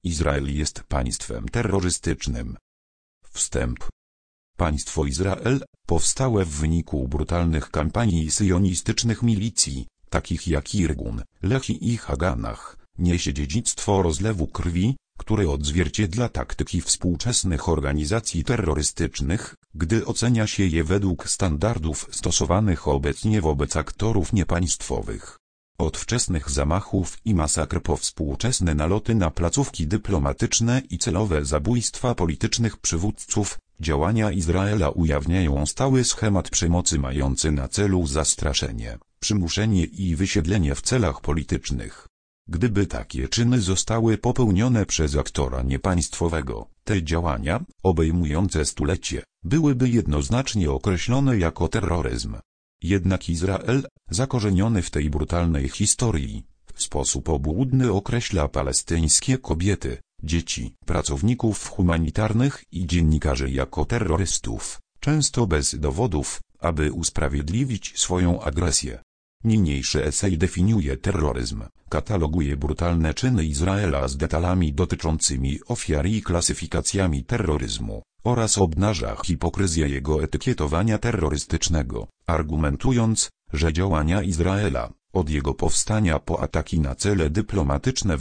Izrael jest państwem terrorystycznym. Wstęp. Państwo Izrael, powstałe w wyniku brutalnych kampanii syjonistycznych milicji, takich jak Irgun, Lehi i Haganach, niesie dziedzictwo rozlewu krwi, które odzwierciedla taktyki współczesnych organizacji terrorystycznych, gdy ocenia się je według standardów stosowanych obecnie wobec aktorów niepaństwowych. Od wczesnych zamachów i masakr po współczesne naloty na placówki dyplomatyczne i celowe zabójstwa politycznych przywódców, działania Izraela ujawniają stały schemat przemocy mający na celu zastraszenie, przymuszenie i wysiedlenie w celach politycznych. Gdyby takie czyny zostały popełnione przez aktora niepaństwowego, te działania, obejmujące stulecie, byłyby jednoznacznie określone jako terroryzm. Jednak Izrael, zakorzeniony w tej brutalnej historii, w sposób obłudny określa palestyńskie kobiety, dzieci, pracowników humanitarnych i dziennikarzy jako terrorystów, często bez dowodów, aby usprawiedliwić swoją agresję. Niniejszy esej definiuje terroryzm, kataloguje brutalne czyny Izraela z detalami dotyczącymi ofiar i klasyfikacjami terroryzmu, oraz obnaża hipokryzję jego etykietowania terrorystycznego, argumentując, że działania Izraela, od jego powstania po ataki na cele dyplomatyczne w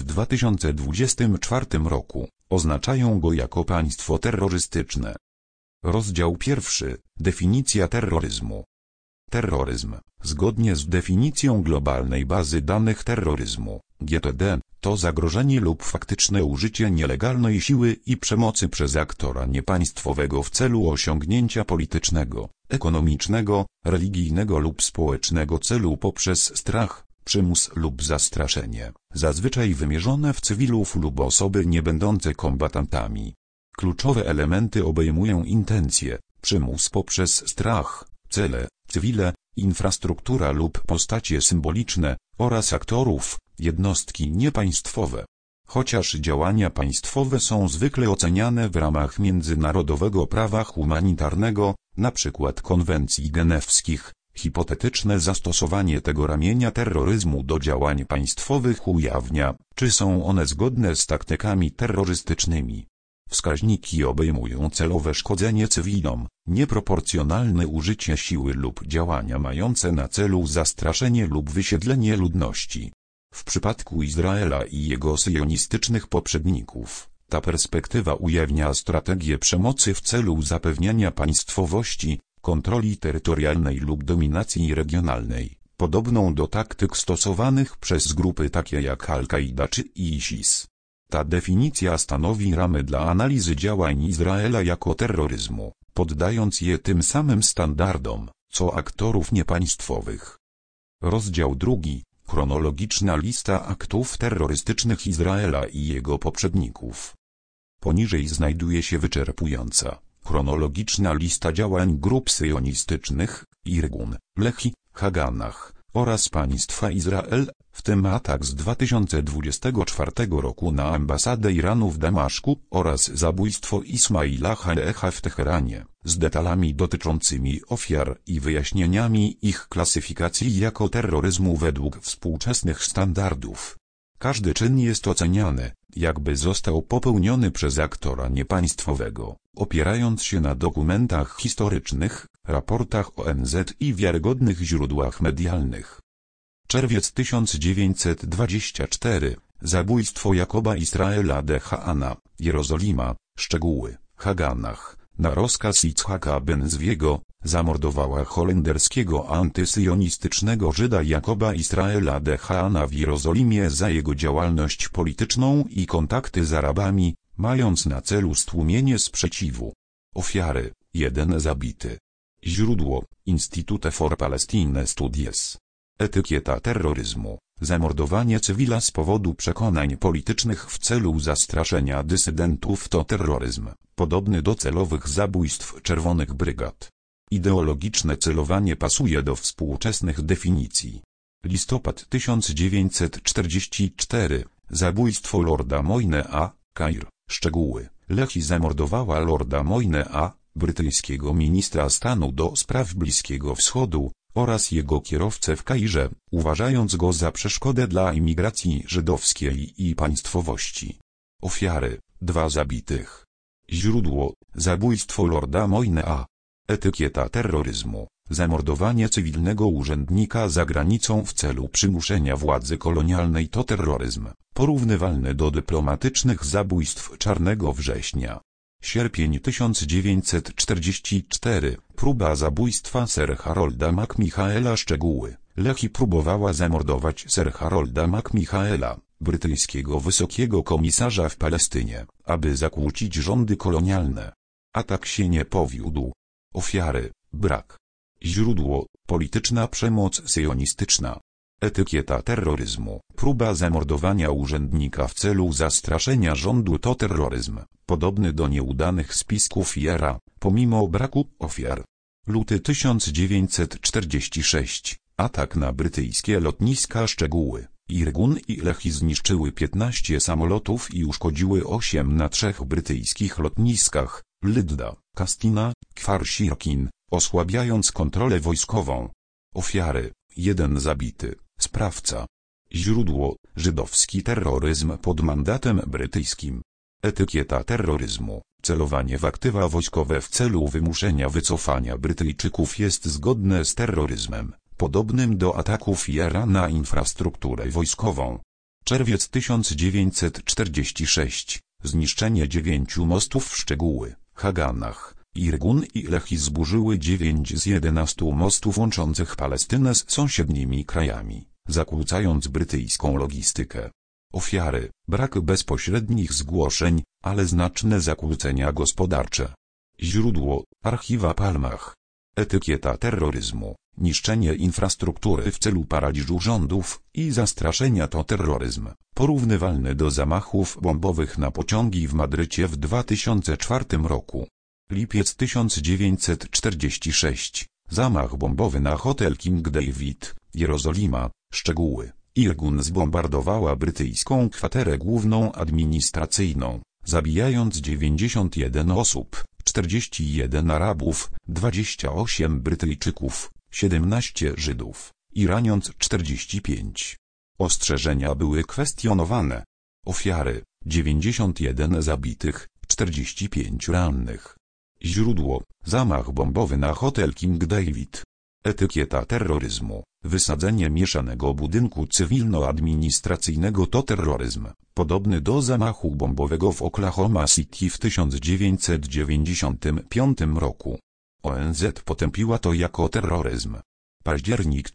2024 roku, oznaczają go jako państwo terrorystyczne. Rozdział 1. Definicja terroryzmu. Terroryzm, zgodnie z definicją globalnej bazy danych terroryzmu, GTD, to zagrożenie lub faktyczne użycie nielegalnej siły i przemocy przez aktora niepaństwowego w celu osiągnięcia politycznego, ekonomicznego, religijnego lub społecznego celu poprzez strach, przymus lub zastraszenie, zazwyczaj wymierzone w cywilów lub osoby niebędące kombatantami. Kluczowe elementy obejmują intencje, przymus poprzez strach, cele, cywile, infrastruktura lub postacie symboliczne, oraz aktorów, jednostki niepaństwowe. Chociaż działania państwowe są zwykle oceniane w ramach międzynarodowego prawa humanitarnego, np. konwencji genewskich, hipotetyczne zastosowanie tego ramienia terroryzmu do działań państwowych ujawnia, czy są one zgodne z taktykami terrorystycznymi. Wskaźniki obejmują celowe szkodzenie cywilom, nieproporcjonalne użycie siły lub działania mające na celu zastraszenie lub wysiedlenie ludności. W przypadku Izraela i jego syjonistycznych poprzedników, ta perspektywa ujawnia strategię przemocy w celu zapewniania państwowości, kontroli terytorialnej lub dominacji regionalnej, podobną do taktyk stosowanych przez grupy takie jak Al-Kaida czy ISIS. Ta definicja stanowi ramy dla analizy działań Izraela jako terroryzmu, poddając je tym samym standardom, co aktorów niepaństwowych. Rozdział 2. Chronologiczna lista aktów terrorystycznych Izraela i jego poprzedników. Poniżej znajduje się wyczerpująca, chronologiczna lista działań grup syjonistycznych, Irgun, Lehi, Haganach, oraz państwa Izrael, w tym atak z 2024 roku na ambasadę Iranu w Damaszku oraz zabójstwo Ismaila Haneha w Teheranie, z detalami dotyczącymi ofiar i wyjaśnieniami ich klasyfikacji jako terroryzmu według współczesnych standardów. Każdy czyn jest oceniany, jakby został popełniony przez aktora niepaństwowego, opierając się na dokumentach historycznych, raportach ONZ i wiarygodnych źródłach medialnych. Czerwiec 1924, zabójstwo Jakoba Israela de Haana, Jerozolima, szczegóły, Haganach, na rozkaz Yitzhaka Ben-Zwiego, zamordowała holenderskiego antysyjonistycznego Żyda Jakoba Israela de Haana w Jerozolimie za jego działalność polityczną i kontakty z Arabami, mając na celu stłumienie sprzeciwu. Ofiary: 1 zabity. Źródło: Institute for Palestine Studies. Etykieta terroryzmu: zamordowanie cywila z powodu przekonań politycznych w celu zastraszenia dysydentów to terroryzm, podobny do celowych zabójstw czerwonych brygad. Ideologiczne celowanie pasuje do współczesnych definicji. Listopad 1944, zabójstwo Lorda Moynea, Kair, szczegóły. Lehi zamordowała Lorda Moynea, brytyjskiego ministra stanu do spraw Bliskiego Wschodu, oraz jego kierowcę w Kairze, uważając go za przeszkodę dla imigracji żydowskiej i państwowości. Ofiary: 2 zabitych. Źródło: zabójstwo Lorda Moyne'a. Etykieta terroryzmu: zamordowanie cywilnego urzędnika za granicą w celu przymuszenia władzy kolonialnej to terroryzm, porównywalny do dyplomatycznych zabójstw Czarnego Września. Sierpień 1944. Próba zabójstwa Sir Harolda McMichaela. Szczegóły: Lehi próbowała zamordować Sir Harolda McMichaela, brytyjskiego wysokiego komisarza w Palestynie, aby zakłócić rządy kolonialne. Atak się nie powiódł. Ofiary: brak. Źródło: polityczna przemoc syjonistyczna. Etykieta terroryzmu: próba zamordowania urzędnika w celu zastraszenia rządu to terroryzm, podobny do nieudanych spisków IRA, pomimo braku ofiar. Luty 1946. Atak na brytyjskie lotniska. Szczegóły: Irgun i Lehi zniszczyły 15 samolotów i uszkodziły 8 na 3 brytyjskich lotniskach, Lydda, Castina, Kfar Shirkin, osłabiając kontrolę wojskową. Ofiary: 1 zabity. Sprawca. Źródło: żydowski terroryzm pod mandatem brytyjskim. Etykieta terroryzmu: celowanie w aktywa wojskowe w celu wymuszenia wycofania Brytyjczyków jest zgodne z terroryzmem, podobnym do ataków IRA na infrastrukturę wojskową. Czerwiec 1946. Zniszczenie 9 mostów. Szczegóły: Haganach, Irgun i Lehi zburzyły 9 z 11 mostów łączących Palestynę z sąsiednimi krajami, zakłócając brytyjską logistykę. Ofiary: brak bezpośrednich zgłoszeń, ale znaczne zakłócenia gospodarcze. Źródło: archiwa Palmach. Etykieta terroryzmu: niszczenie infrastruktury w celu paraliżu rządów i zastraszenia to terroryzm, porównywalny do zamachów bombowych na pociągi w Madrycie w 2004 roku. Lipiec 1946. Zamach bombowy na hotel King David, Jerozolima. Szczegóły: Irgun zbombardowała brytyjską kwaterę główną administracyjną, zabijając 91 osób, 41 Arabów, 28 Brytyjczyków, 17 Żydów, i raniąc 45. Ostrzeżenia były kwestionowane. Ofiary: 91 zabitych, 45 rannych. Źródło: zamach bombowy na hotel King David. Etykieta terroryzmu: wysadzenie mieszanego budynku cywilno-administracyjnego to terroryzm, podobny do zamachu bombowego w Oklahoma City w 1995 roku. ONZ potępiła to jako terroryzm. Październik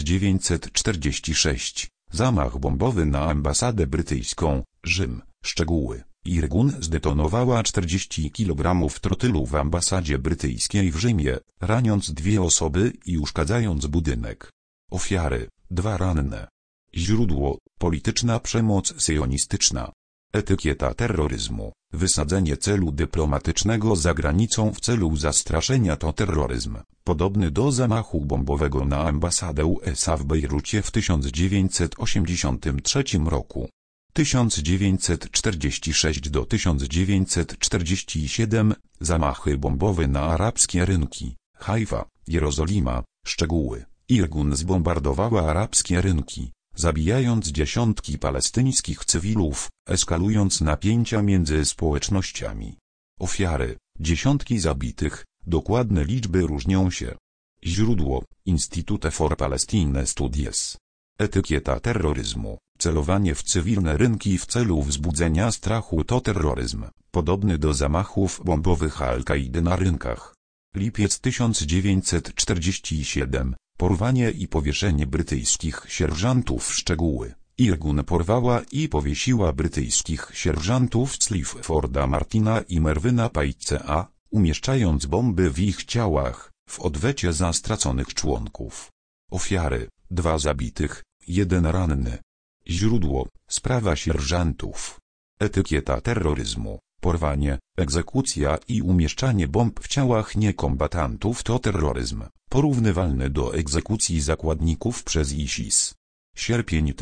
1946. Zamach bombowy na ambasadę brytyjską, Rzym. Szczegóły: Irgun zdetonowała 40 kg trotylu w ambasadzie brytyjskiej w Rzymie, raniąc 2 osoby i uszkadzając budynek. Ofiary: 2 ranne. Źródło: polityczna przemoc syjonistyczna. Etykieta terroryzmu: wysadzenie celu dyplomatycznego za granicą w celu zastraszenia to terroryzm, podobny do zamachu bombowego na ambasadę USA w Bejrucie w 1983 roku. 1946 do 1947. Zamachy bombowe na arabskie rynki, Haifa, Jerozolima. Szczegóły: Irgun zbombardowała arabskie rynki, zabijając dziesiątki palestyńskich cywilów, eskalując napięcia między społecznościami. Ofiary: dziesiątki zabitych, dokładne liczby różnią się. Źródło: Institute for Palestine Studies. Etykieta terroryzmu: celowanie w cywilne rynki w celu wzbudzenia strachu to terroryzm, podobny do zamachów bombowych Al-Kaidy na rynkach. Lipiec 1947. Porwanie i powieszenie brytyjskich sierżantów. Szczegóły: Irgun porwała i powiesiła brytyjskich sierżantów Clifforda Martina i Mervyna Paicea, umieszczając bomby w ich ciałach, w odwecie za straconych członków. Ofiary: 2 zabitych, 1 ranny. Źródło: sprawa sierżantów. Etykieta terroryzmu: porwanie, egzekucja i umieszczanie bomb w ciałach niekombatantów to terroryzm, porównywalny do egzekucji zakładników przez ISIS. Sierpień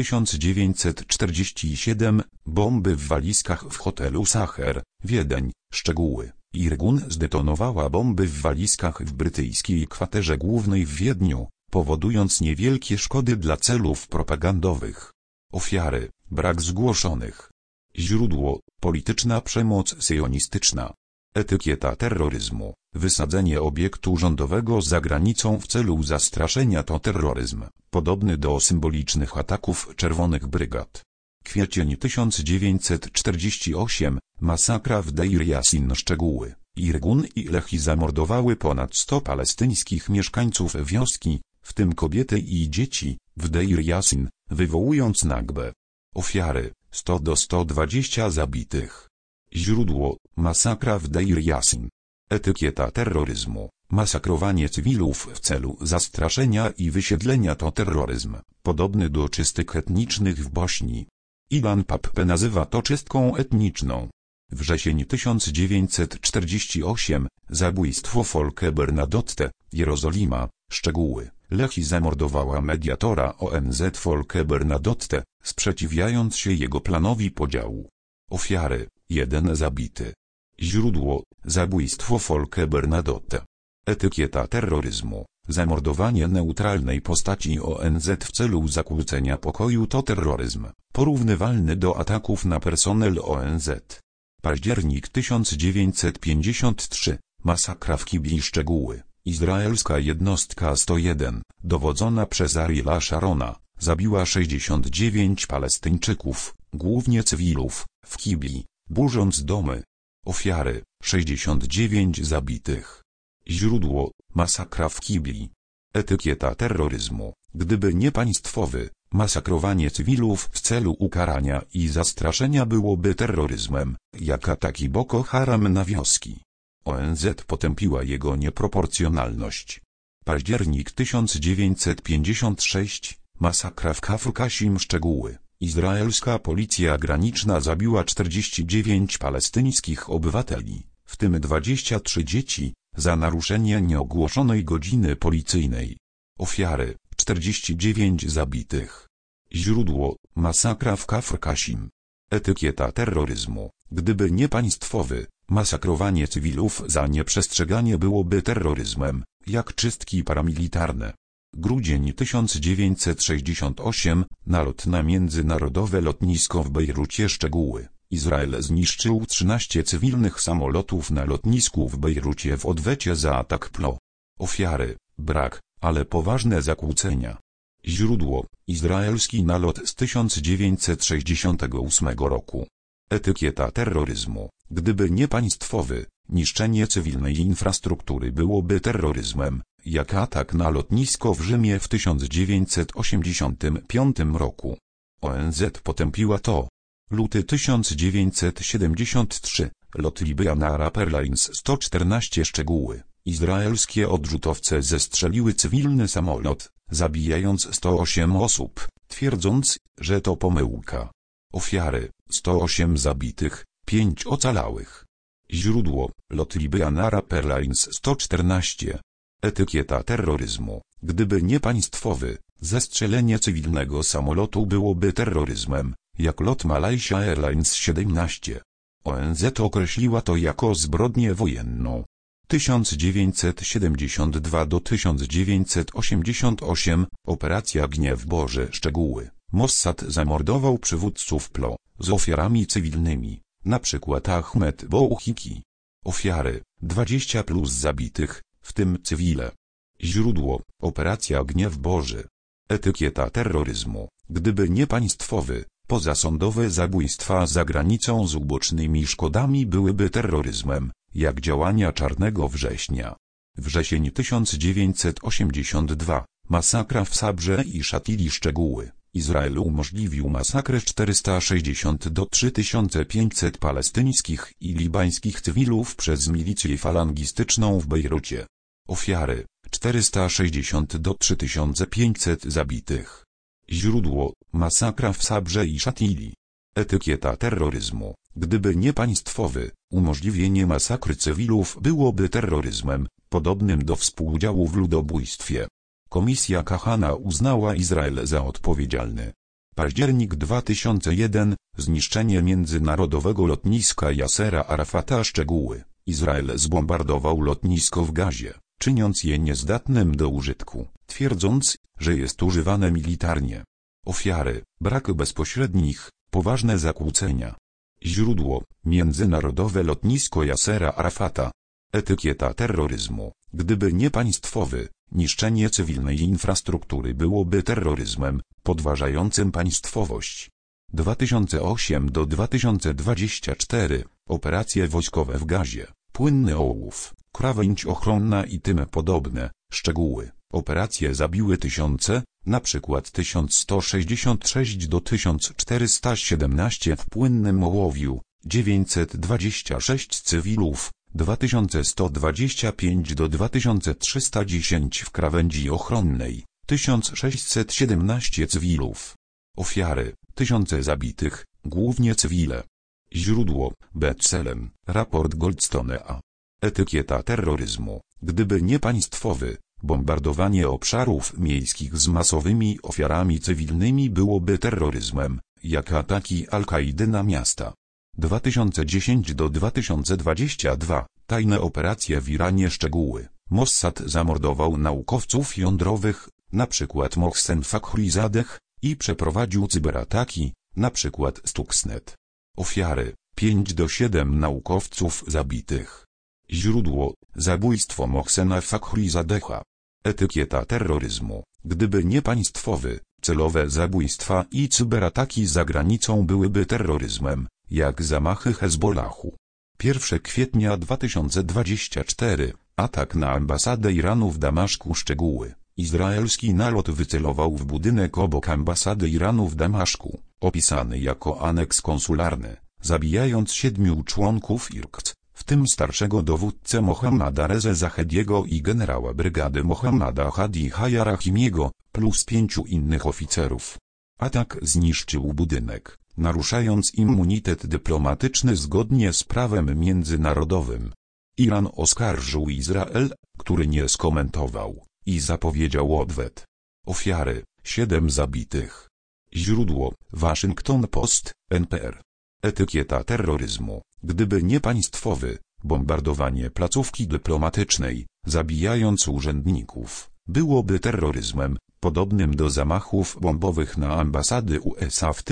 1947. Bomby w walizkach w hotelu Sacher, Wiedeń. Szczegóły: Irgun zdetonowała bomby w walizkach w brytyjskiej kwaterze głównej w Wiedniu, powodując niewielkie szkody dla celów propagandowych. Ofiary: brak zgłoszonych. Źródło: polityczna przemoc syjonistyczna. Etykieta terroryzmu. Wysadzenie obiektu rządowego za granicą w celu zastraszenia to terroryzm, podobny do symbolicznych ataków czerwonych brygad. Kwiecień 1948, masakra w Deir Yassin. Szczegóły: Irgun i Lehi zamordowały ponad 100 palestyńskich mieszkańców wioski, w tym kobiety i dzieci, w Deir Yassin, wywołując nagbę. Ofiary: 100 do 120 zabitych. Źródło: masakra w Deir Yassin. Etykieta terroryzmu. Masakrowanie cywilów w celu zastraszenia i wysiedlenia to terroryzm, podobny do czystek etnicznych w Bośni. Ilan Pappe nazywa to czystką etniczną. Wrzesień 1948, zabójstwo Folke Bernadotte, Jerozolima. Szczegóły: Lehi zamordowała mediatora ONZ Folke Bernadotte, sprzeciwiając się jego planowi podziału. Ofiary: 1 zabity. Źródło: zabójstwo Folke Bernadotte. Etykieta terroryzmu. Zamordowanie neutralnej postaci ONZ w celu zakłócenia pokoju to terroryzm, porównywalny do ataków na personel ONZ. Październik 1953, masakra w Kibli. Szczegóły: izraelska jednostka 101, dowodzona przez Ariela Sharona, zabiła 69 Palestyńczyków, głównie cywilów, w Kibli, burząc domy. Ofiary: 69 zabitych. Źródło: masakra w Kibli. Etykieta terroryzmu. Gdyby nie państwowy, masakrowanie cywilów w celu ukarania i zastraszenia byłoby terroryzmem, jak ataki Boko Haram na wioski. ONZ potępiła jego nieproporcjonalność. Październik 1956, masakra w Kafr Kasim. Szczegóły: izraelska policja graniczna zabiła 49 palestyńskich obywateli, w tym 23 dzieci, za naruszenie nieogłoszonej godziny policyjnej. Ofiary: 49 zabitych. Źródło: masakra w Kafr Kasim. Etykieta terroryzmu. Gdyby nie państwowy, masakrowanie cywilów za nieprzestrzeganie byłoby terroryzmem, jak czystki paramilitarne. Grudzień 1968, nalot na międzynarodowe lotnisko w Bejrucie. Szczegóły: Izrael zniszczył 13 cywilnych samolotów na lotnisku w Bejrucie w odwecie za atak PLO. Ofiary: brak, ale poważne zakłócenia. Źródło: izraelski nalot z 1968 roku. Etykieta terroryzmu. Gdyby nie państwowy, niszczenie cywilnej infrastruktury byłoby terroryzmem, jak atak na lotnisko w Rzymie w 1985 roku. ONZ potępiła to. Luty 1973, lot Libyan Arab Airlines 114. Szczegóły: izraelskie odrzutowce zestrzeliły cywilny samolot, zabijając 108 osób, twierdząc, że to pomyłka. Ofiary: 108 zabitych, 5 ocalałych. Źródło: lot Libyan Arab Airlines 114. Etykieta terroryzmu. Gdyby nie państwowy, zestrzelenie cywilnego samolotu byłoby terroryzmem, jak lot Malaysia Airlines 17. ONZ określiła to jako zbrodnię wojenną. 1972 do 1988, operacja Gniew Boży. Szczegóły: Mossad zamordował przywódców PLO, z ofiarami cywilnymi, np. Ahmed Bouhiki. Ofiary: 20+ zabitych, w tym cywile. Źródło: operacja Gniew Boży. Etykieta terroryzmu. Gdyby nie państwowy, pozasądowe zabójstwa za granicą z ubocznymi szkodami byłyby terroryzmem, jak działania Czarnego Września. Wrzesień 1982, masakra w Sabrze i Szatili. Szczegóły: Izrael umożliwił masakrę 460 do 3500 palestyńskich i libańskich cywilów przez milicję falangistyczną w Bejrucie. Ofiary: 460 do 3500 zabitych. Źródło: masakra w Sabrze i Szatili. Etykieta terroryzmu. Gdyby nie państwowy, umożliwienie masakry cywilów byłoby terroryzmem, podobnym do współudziału w ludobójstwie. Komisja Kahana uznała Izrael za odpowiedzialny. Październik 2001, zniszczenie międzynarodowego lotniska Yasera Arafata. Szczegóły: Izrael zbombardował lotnisko w Gazie, czyniąc je niezdatnym do użytku, twierdząc, że jest używane militarnie. Ofiary: brak bezpośrednich, poważne zakłócenia. Źródło: Międzynarodowe lotnisko Yasera Arafata. Etykieta terroryzmu: gdyby nie państwowy, niszczenie cywilnej infrastruktury byłoby terroryzmem podważającym państwowość. 2008-2024 Operacje wojskowe w Gazie, płynny ołów, krawędź ochronna i tym podobne. Szczegóły: operacje zabiły tysiące, np. 1166-1417 w płynnym ołowiu, 926 cywilów, 2125-2310 w krawędzi ochronnej, 1617 cywilów. Ofiary: tysiące zabitych, głównie cywile. Źródło: B'Tselem, raport Goldstone'a. Etykieta terroryzmu: gdyby nie państwowy, bombardowanie obszarów miejskich z masowymi ofiarami cywilnymi byłoby terroryzmem, jak ataki Al-Kaidy na miasta. 2010-2022 Tajne operacje w Iranie. Szczegóły: Mossad zamordował naukowców jądrowych, np. Mohsen Fakhrizadeh, i przeprowadził cyberataki, np. Stuxnet. Ofiary: 5-7 naukowców zabitych. Źródło: zabójstwo Mohsena Fakhrizadeha. Etykieta terroryzmu: gdyby nie państwowy, celowe zabójstwa i cyberataki za granicą byłyby terroryzmem, jak zamachy Hezbollahu. 1 kwietnia 2024 atak na ambasadę Iranu w Damaszku. Szczegóły: izraelski nalot wycelował w budynek obok ambasady Iranu w Damaszku, opisany jako aneks konsularny, zabijając 7 członków IRGC, w tym starszego dowódcę Mohammada Reze Zahediego i generała brygady Mohammada Hadi Hayarahimiego, plus 5 innych oficerów. Atak zniszczył budynek, naruszając immunitet dyplomatyczny zgodnie z prawem międzynarodowym. Iran oskarżył Izrael, który nie skomentował, i zapowiedział odwet. Ofiary: 7 zabitych. Źródło: Washington Post, NPR. Etykieta terroryzmu: gdyby nie państwowy, bombardowanie placówki dyplomatycznej, zabijając urzędników, byłoby terroryzmem, podobnym do zamachów bombowych na ambasady USA w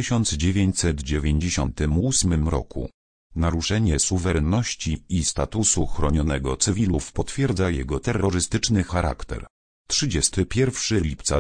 1998 roku. Naruszenie suwerenności i statusu chronionego cywilów potwierdza jego terrorystyczny charakter. 31 lipca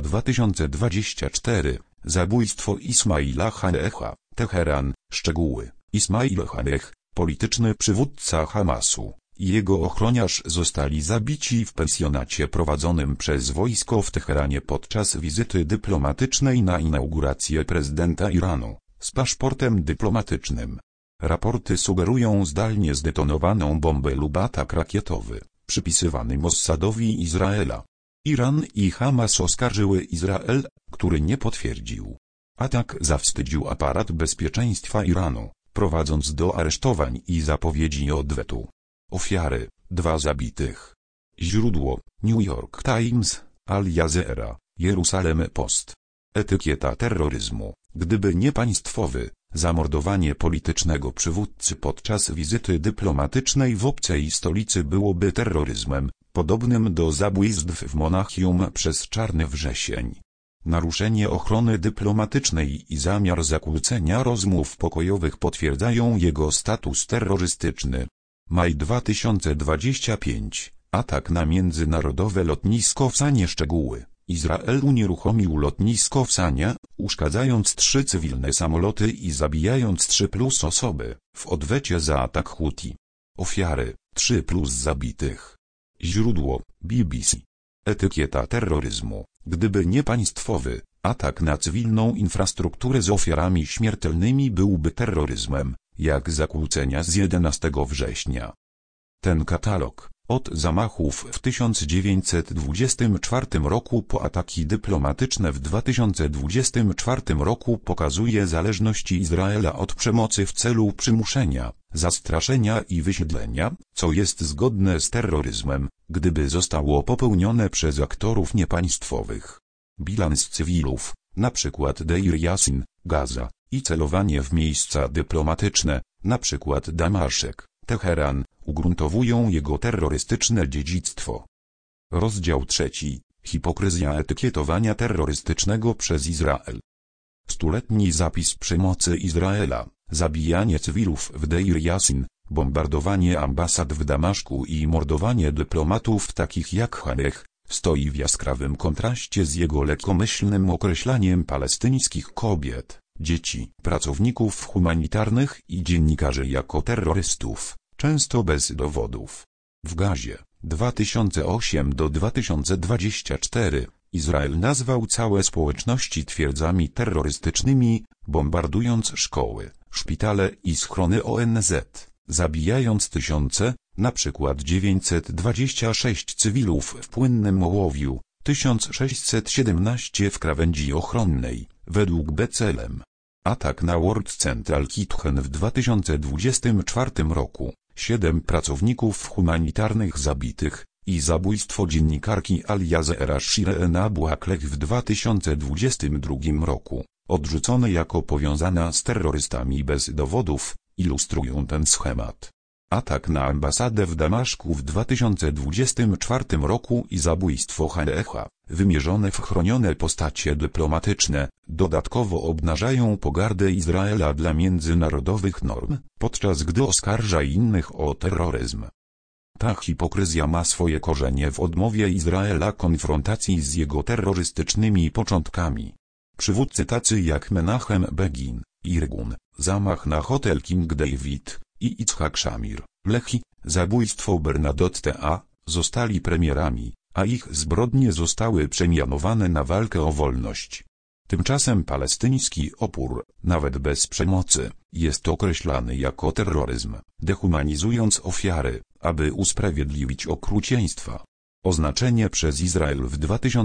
2024 Zabójstwo Ismaila Haneha, Teheran. Szczegóły: Ismail Haneh, polityczny przywódca Hamasu, i jego ochroniarz zostali zabici w pensjonacie prowadzonym przez wojsko w Teheranie podczas wizyty dyplomatycznej na inaugurację prezydenta Iranu, z paszportem dyplomatycznym. Raporty sugerują zdalnie zdetonowaną bombę lub atak rakietowy, przypisywany Mossadowi Izraela. Iran i Hamas oskarżyły Izrael, który nie potwierdził. Atak zawstydził aparat bezpieczeństwa Iranu, prowadząc do aresztowań i zapowiedzi odwetu. Ofiary: 2 zabitych. Źródło: New York Times, Al Jazeera, Jerusalem Post. Etykieta terroryzmu: gdyby nie państwowy, zamordowanie politycznego przywódcy podczas wizyty dyplomatycznej w obcej stolicy byłoby terroryzmem, podobnym do zabójstw w Monachium przez Czarny Wrzesień. Naruszenie ochrony dyplomatycznej i zamiar zakłócenia rozmów pokojowych potwierdzają jego status terrorystyczny. Maj 2025 Atak na międzynarodowe lotnisko w Sanie. Szczegóły: Izrael unieruchomił lotnisko w Sanie, uszkadzając 3 cywilne samoloty i zabijając 3+ osoby, w odwecie za atak Huti. Ofiary: 3+ zabitych. Źródło: BBC. Etykieta terroryzmu: gdyby nie państwowy, atak na cywilną infrastrukturę z ofiarami śmiertelnymi byłby terroryzmem, jak zakłócenia z 11 września. Ten katalog, od zamachów w 1924 roku po ataki dyplomatyczne w 2024 roku, pokazuje zależność Izraela od przemocy w celu przymuszenia, zastraszenia i wysiedlenia, co jest zgodne z terroryzmem, gdyby zostało popełnione przez aktorów niepaństwowych. Bilans cywilów, np. Deir Yassin, Gaza, i celowanie w miejsca dyplomatyczne, np. Damaszek, Teheran, ugruntowują jego terrorystyczne dziedzictwo. Rozdział 3. Hipokryzja etykietowania terrorystycznego przez Izrael. Stuletni zapis przemocy Izraela, zabijanie cywilów w Deir Yassin, bombardowanie ambasad w Damaszku i mordowanie dyplomatów takich jak Halech, stoi w jaskrawym kontraście z jego lekkomyślnym określaniem palestyńskich kobiet, dzieci, pracowników humanitarnych i dziennikarzy jako terrorystów, często bez dowodów. W Gazie, 2008–2024, Izrael nazwał całe społeczności twierdzami terrorystycznymi, bombardując szkoły, szpitale i schrony ONZ, zabijając tysiące, na przykład 926 cywilów w Płynnym Ołowiu, 1617 w krawędzi ochronnej, według B'Tselem. Atak na World Central Kitchen w 2024 roku, 7 pracowników humanitarnych zabitych i zabójstwo dziennikarki Al-Jazeera Shireen Abu Akleh w 2022 roku, odrzucone jako powiązana z terrorystami bez dowodów, ilustrują ten schemat. Atak na ambasadę w Damaszku w 2024 roku i zabójstwo Halecha, wymierzone w chronione postacie dyplomatyczne, dodatkowo obnażają pogardę Izraela dla międzynarodowych norm, podczas gdy oskarża innych o terroryzm. Ta hipokryzja ma swoje korzenie w odmowie Izraela konfrontacji z jego terrorystycznymi początkami. Przywódcy tacy jak Menachem Begin, Irgun, zamach na hotel King David i Itzhak Shamir, Lehi, zabójstwo Bernadotte A., zostali premierami, a ich zbrodnie zostały przemianowane na walkę o wolność. Tymczasem palestyński opór, nawet bez przemocy, jest określany jako terroryzm, dehumanizując ofiary, aby usprawiedliwić okrucieństwa. Oznaczenie przez Izrael w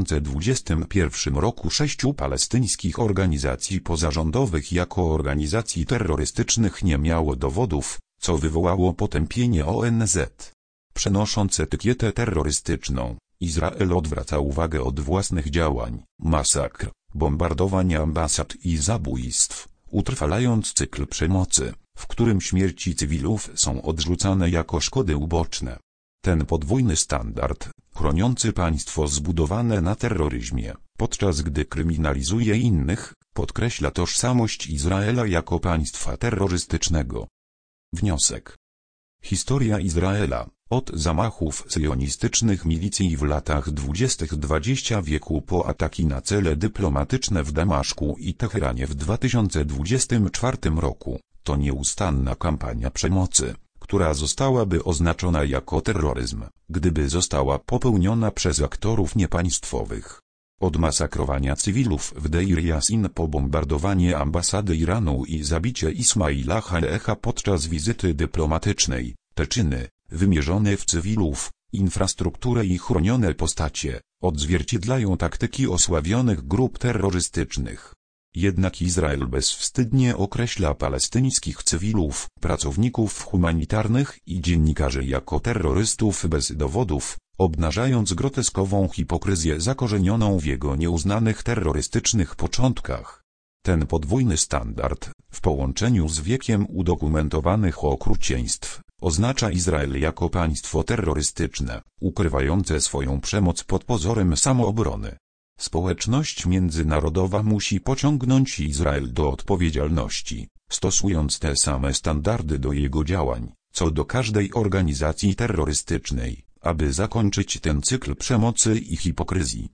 2021 roku 6 palestyńskich organizacji pozarządowych jako organizacji terrorystycznych nie miało dowodów, co wywołało potępienie ONZ. Przenosząc etykietę terrorystyczną, Izrael odwraca uwagę od własnych działań, masakr, bombardowania ambasad i zabójstw, utrwalając cykl przemocy, w którym śmierci cywilów są odrzucane jako szkody uboczne. Ten podwójny standard, chroniący państwo zbudowane na terroryzmie, podczas gdy kryminalizuje innych, podkreśla tożsamość Izraela jako państwa terrorystycznego. Wniosek. Historia Izraela, od zamachów syjonistycznych milicji w latach 20. XX wieku po ataki na cele dyplomatyczne w Damaszku i Teheranie w 2024 roku, to nieustanna kampania przemocy, która zostałaby oznaczona jako terroryzm, gdyby została popełniona przez aktorów niepaństwowych. Od masakrowania cywilów w Deir Yassin po bombardowanie ambasady Iranu i zabicie Ismaila Halecha podczas wizyty dyplomatycznej, te czyny, wymierzone w cywilów, infrastrukturę i chronione postacie, odzwierciedlają taktyki osławionych grup terrorystycznych. Jednak Izrael bezwstydnie określa palestyńskich cywilów, pracowników humanitarnych i dziennikarzy jako terrorystów bez dowodów, obnażając groteskową hipokryzję zakorzenioną w jego nieuznanych terrorystycznych początkach. Ten podwójny standard, w połączeniu z wiekiem udokumentowanych okrucieństw, oznacza Izrael jako państwo terrorystyczne, ukrywające swoją przemoc pod pozorem samoobrony. Społeczność międzynarodowa musi pociągnąć Izrael do odpowiedzialności, stosując te same standardy do jego działań, co do każdej organizacji terrorystycznej, aby zakończyć ten cykl przemocy i hipokryzji.